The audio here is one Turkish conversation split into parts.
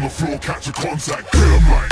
the floor, catch a contact, kill 'em like.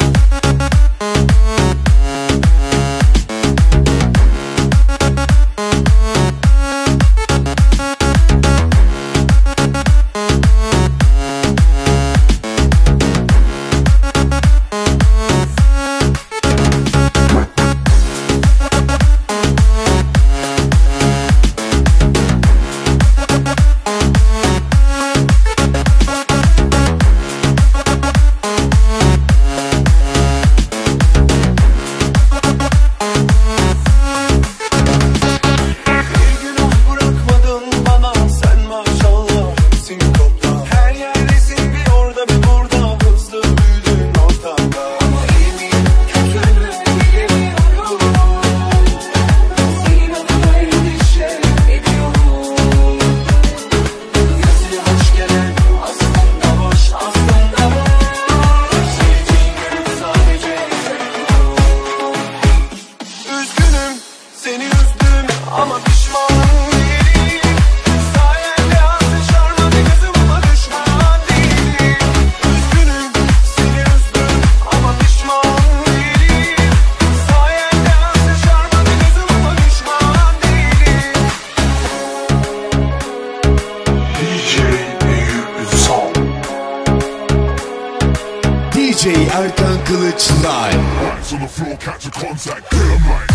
Ama pişman değilim. Sayende yanlış armadı gözüm ama düşman değilim. Üzgünüm seni üzdüm ama pişman değilim. Sayende yanlış armadı gözüm ama düşman değilim. DJ Eyüp Sal. DJ Erkan Kılıç Live. Hands on the floor, catch a contact, kill 'em like.